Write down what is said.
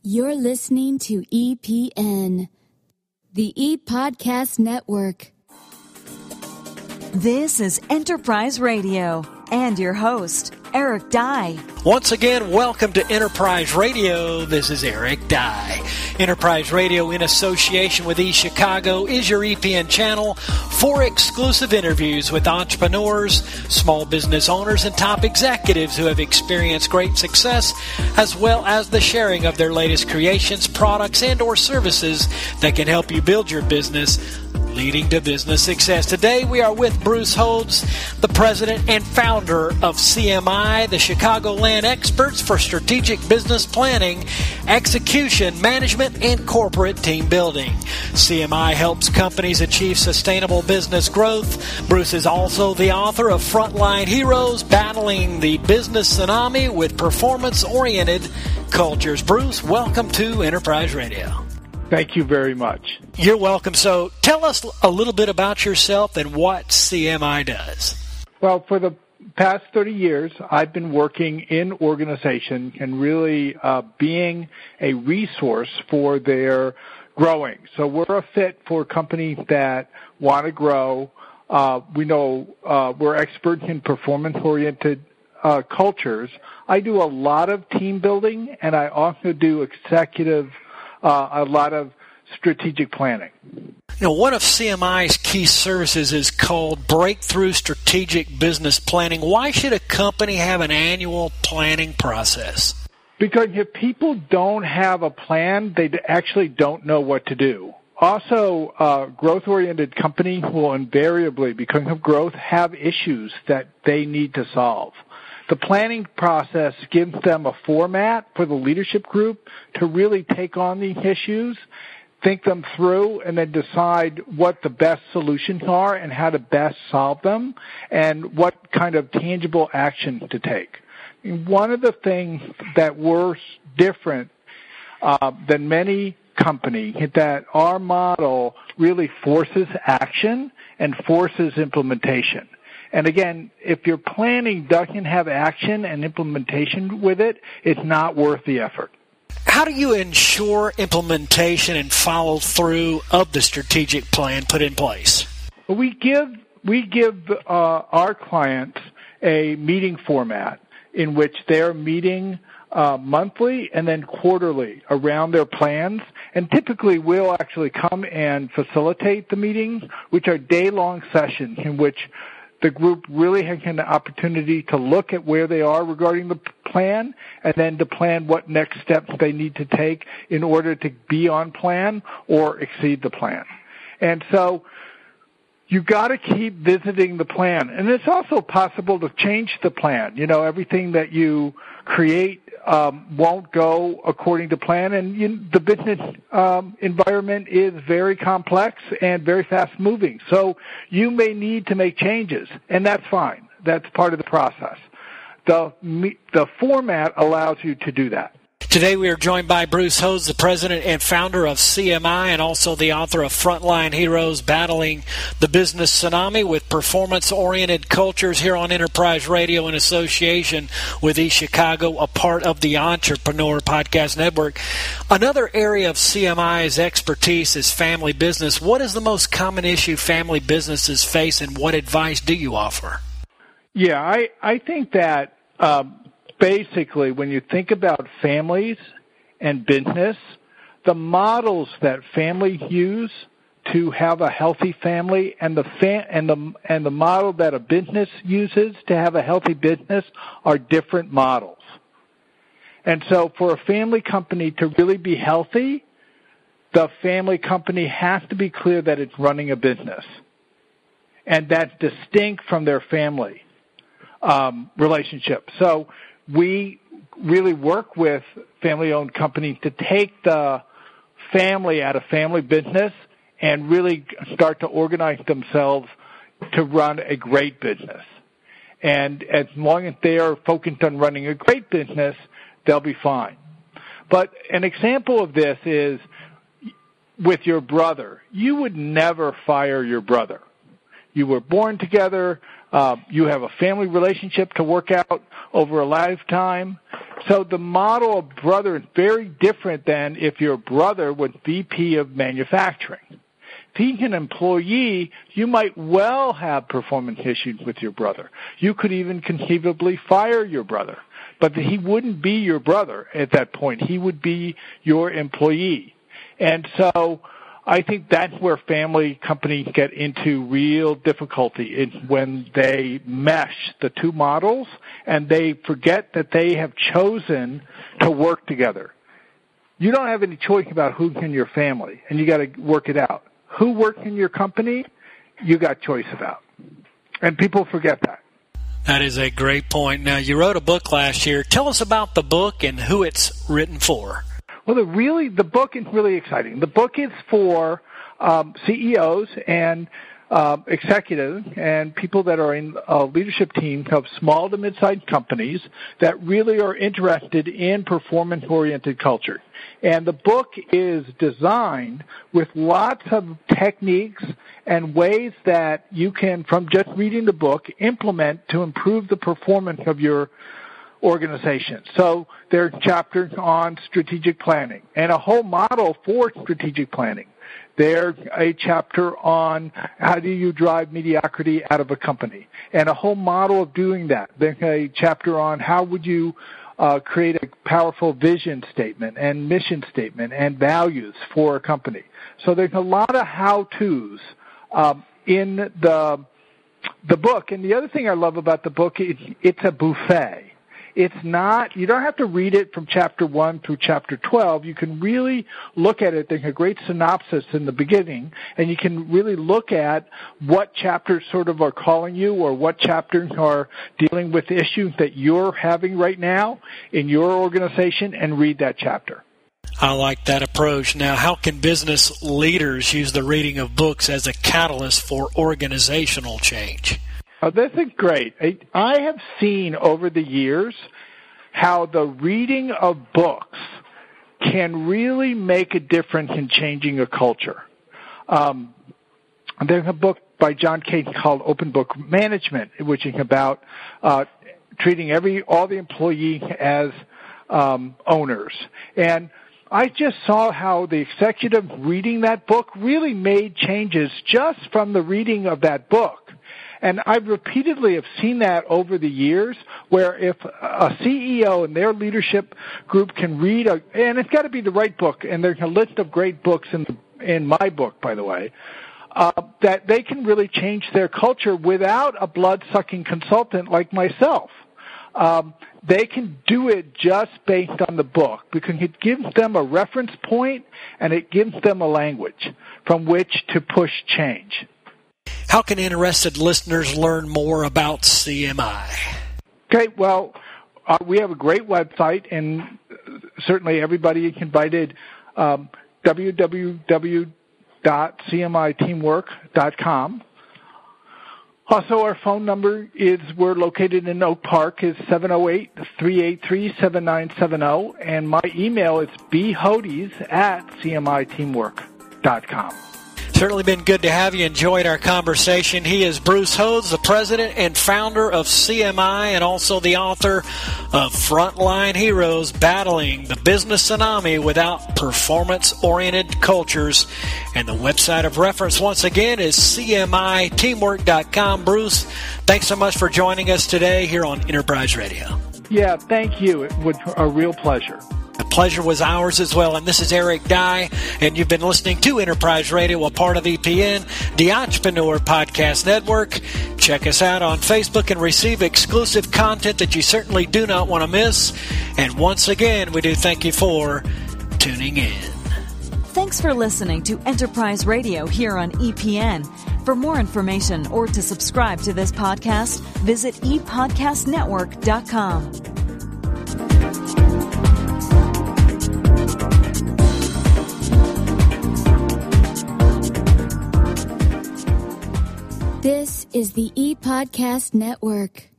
You're listening to EPN, the ePodcast Network. This is Enterprise Radio and your host, Eric Dye. Once again, welcome to Enterprise Radio. This is Eric Dye. Enterprise Radio, in association with eChicago, is your EPN channel for exclusive interviews with entrepreneurs, small business owners, and top executives who have experienced great success, as well as the sharing of their latest creations, products, and or services that can help you build your business, leading to business success. Today we are with Bruce Holds, the president and founder of CMI, the Chicagoland experts for strategic business planning, execution, management, and corporate team building. CMI helps companies achieve sustainable business growth. Bruce is also the author of Frontline Heroes, Battling the Business Tsunami with Performance-Oriented Cultures. Bruce, welcome to Enterprise Radio. Thank you very much. You're welcome. So tell us a little bit about yourself and what CMI does. Well, for the past 30 years, I've been working in organizations and really being a resource for their growing. So we're a fit for companies that want to grow. We know we're experts in performance-oriented cultures. I do a lot of team building, and I also do a lot of strategic planning. You know, one of CMI's key services is called Breakthrough Strategic Business Planning. Why should a company have an annual planning process? Because if people don't have a plan, they actually don't know what to do. Also, growth-oriented companies will invariably, because of growth, have issues that they need to solve. The planning process gives them a format for the leadership group to really take on these issues, think them through, and then decide what the best solutions are and how to best solve them and what kind of tangible action to take. One of the things that we're different than many companies is that our model really forces action and forces implementation. And again, if your planning doesn't have action and implementation with it, it's not worth the effort. How do you ensure implementation and follow through of the strategic plan put in place? We give our clients a meeting format in which they're meeting monthly and then quarterly around their plans. And typically we'll actually come and facilitate the meetings, which are day-long sessions in which the group really has an opportunity to look at where they are regarding the plan and then to plan what next steps they need to take in order to be on plan or exceed the plan. And so you got to keep visiting the plan. And it's also possible to change the plan. You know, everything that you create won't go according to plan, and the business environment is very complex and very fast-moving. So you may need to make changes, and that's fine. That's part of the process. The format allows you to do that. Today we are joined by Bruce Holds, the president and founder of CMI and also the author of Frontline Heroes, Battling the Business Tsunami with Performance-Oriented Cultures, here on Enterprise Radio in association with eChicago, a part of the Entrepreneur Podcast Network. Another area of CMI's expertise is family business. What is the most common issue family businesses face, and what advice do you offer? Yeah, I think that basically, when you think about families and business, the models that families use to have a healthy family and the model that a business uses to have a healthy business are different models. And so for a family company to really be healthy, the family company has to be clear that it's running a business, and that's distinct from their family relationship. So we really work with family-owned companies to take the family out of family business and really start to organize themselves to run a great business. And as long as they are focused on running a great business, they'll be fine. But an example of this is with your brother. You would never fire your brother. You were born together. You have a family relationship to work out over a lifetime. So the model of brother is very different than if your brother was VP of manufacturing. If he's an employee, you might well have performance issues with your brother. You could even conceivably fire your brother. But he wouldn't be your brother at that point. He would be your employee. And so I think that's where family companies get into real difficulty. It's when they mesh the two models and they forget that they have chosen to work together. You don't have any choice about who's in your family, and you got to work it out. Who works in your company, you got choice about. And people forget that. That is a great point. Now, you wrote a book last year. Tell us about the book and who it's written for. Well, the book is really exciting. The book is for CEOs and executives and people that are in leadership teams of small to mid-sized companies that really are interested in performance-oriented culture. And the book is designed with lots of techniques and ways that you can, from just reading the book, implement to improve the performance of your organization. So there are chapters on strategic planning and a whole model for strategic planning. There's a chapter on how do you drive mediocrity out of a company and a whole model of doing that. There's a chapter on how would you create a powerful vision statement and mission statement and values for a company. So there's a lot of how-tos in the book. And the other thing I love about the book is it's a buffet. It's not, you don't have to read it from chapter 1 through chapter 12. You can really look at it. There's a great synopsis in the beginning, and you can really look at what chapters sort of are calling you or what chapters are dealing with issues that you're having right now in your organization and read that chapter. I like that approach. Now, how can business leaders use the reading of books as a catalyst for organizational change? Oh, this is great. I have seen over the years how the reading of books can really make a difference in changing a culture. There's a book by John Case called Open Book Management, which is about treating all the employees as owners. And I just saw how the executive reading that book really made changes just from the reading of that book. And I repeatedly have seen that over the years where if a CEO and their leadership group can read, and it's got to be the right book, and there's a list of great books in my book, by the way, that they can really change their culture without a blood-sucking consultant like myself. They can do it just based on the book because it gives them a reference point and it gives them a language from which to push change. How can interested listeners learn more about CMI? Okay, well, we have a great website, and certainly everybody is invited, www.cmiteamwork.com. Also, our phone number we're located in Oak Park, is 708-383-7970, and my email is bhodes@cmiteamwork.com. Certainly been good to have you. Enjoyed our conversation. He is Bruce Hodes, the president and founder of CMI and also the author of Frontline Heroes, Battling the Business Tsunami Without Performance-Oriented Cultures. And the website of reference, once again, is cmiteamwork.com. Bruce, thanks so much for joining us today here on Enterprise Radio. Yeah, thank you. It was a real pleasure. The pleasure was ours as well. And this is Eric Dye, and you've been listening to Enterprise Radio, a part of EPN, the Entrepreneur Podcast Network. Check us out on Facebook and receive exclusive content that you certainly do not want to miss. And once again, we do thank you for tuning in. Thanks for listening to Enterprise Radio here on EPN. For more information or to subscribe to this podcast, visit epodcastnetwork.com. This is the ePodcast Network.